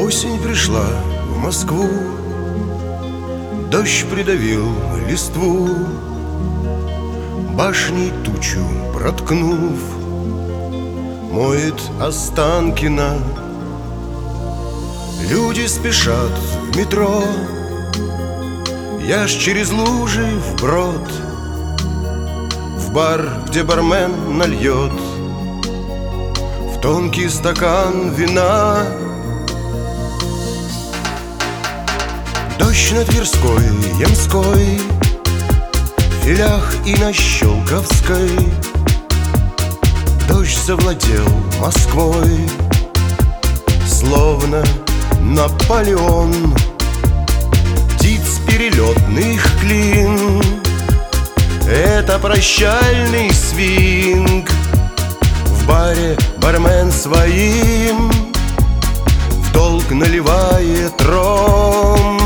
Осень пришла в Москву, дождь придавил листву, башней тучу проткнув, моет Останкино. Люди спешат в метро, я ж через лужи вброд, в бар, где бармен нальет в тонкий стакан вина. Дождь на Тверской, Ямской, Филях и на Щелковской. Дождь завладел Москвой, словно Наполеон. Птиц перелетных клин — это прощальный свинг. В баре бармен своим в долг наливает ром.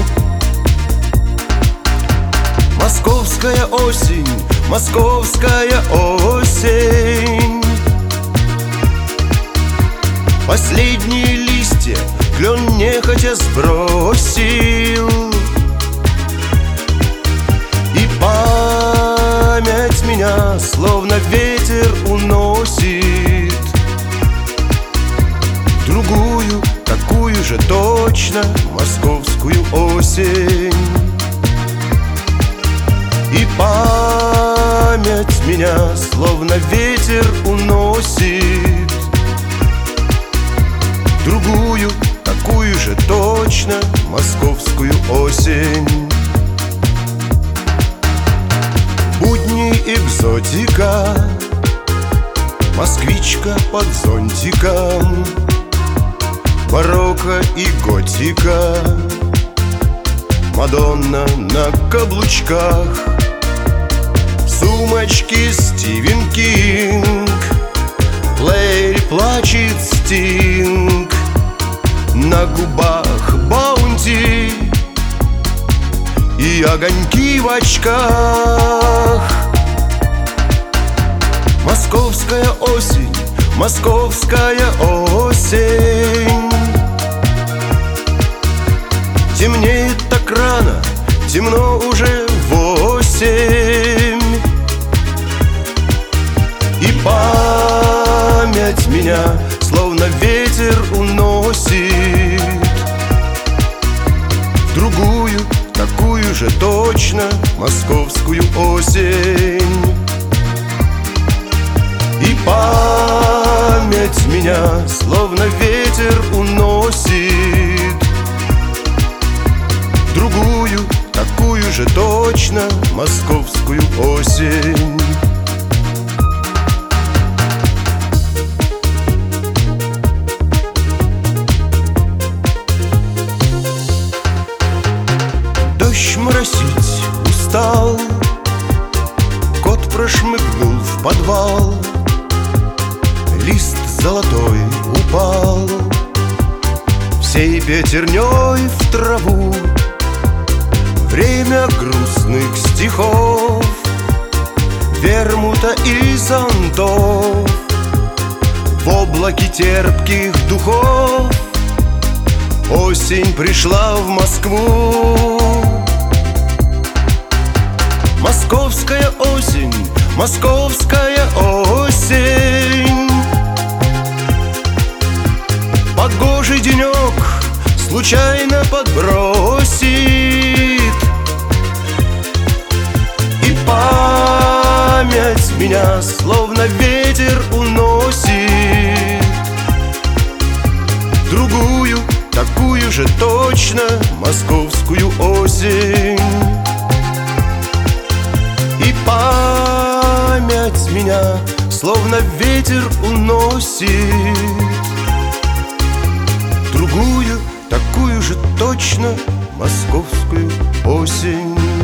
Московская осень, московская осень. Последние листья клен нехотя сбросил, и память меня словно ветер уносит в другую, такую же точно московскую осень. И память меня словно ветер уносит в другую, такую же точно московскую осень. Будни экзотика, москвичка под зонтиком, барокко и готика, Мадонна на каблучках, сумочки Стивен Кинг, плеер плачет Стинг, на губах Баунти и огоньки в очках. Московская осень, московская осень. Темнеет так рано, темно уже 8. И память меня словно ветер уносит в другую, такую же точно московскую осень. И память меня словно ветер уносит в другую, такую же точно московскую осень. Дождь моросить устал, кот прошмыгнул в подвал, лист золотой упал всей пятерней в траву. Время грустных стихов, вермута и зонтов, в облаке терпких духов осень пришла в Москву. Московская осень, московская осень. Погожий денек случайно подбросит, и память меня словно ветер уносит в другую, такую же точно московскую осень. И память меня словно ветер уносит в другую, такую же точно московскую осень.